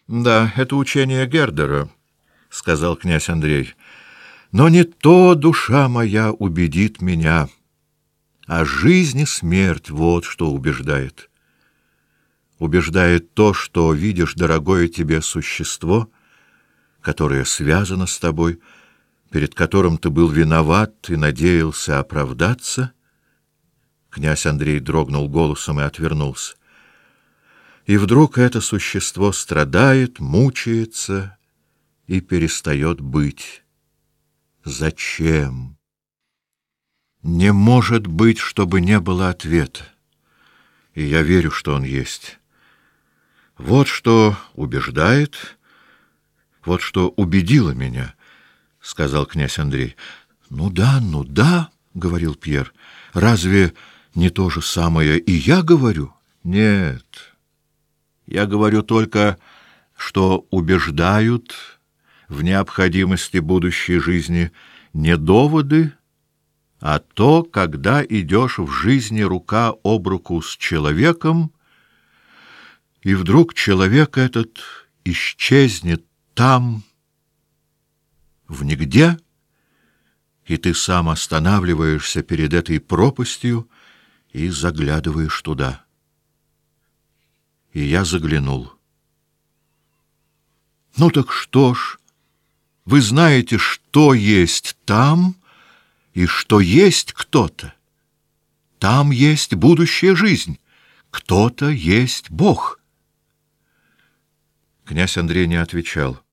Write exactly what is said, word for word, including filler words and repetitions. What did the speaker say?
— Да, это учение Гердера, — сказал князь Андрей. — Но не то, душа моя, убедит меня, а жизнь и смерть — вот что убеждает. Убеждает то, что видишь дорогое тебе существо, которое связано с тобой, перед которым ты был виноват и надеялся оправдаться. Князь Андрей дрогнул голосом и отвернулся. И вдруг это существо страдает, мучается и перестает быть. Зачем? Не может быть, чтобы не было ответа. И я верю, что он есть. Вот что убеждает, вот что убедило меня, — сказал князь Андрей. — Ну да, ну да, — говорил Пьер. — Разве не то же самое и я говорю? — Нет. Я говорю только, что убеждают в необходимости будущей жизни не доводы, а то, когда идешь в жизни рука об руку с человеком, и вдруг человек этот исчезнет там, в нигде, и ты сам останавливаешься перед этой пропастью и заглядываешь туда. И я заглянул. Ну так что ж, вы знаете, что есть там и что есть кто-то. Там есть будущая жизнь, кто-то есть Бог. Князь Андрей не отвечал.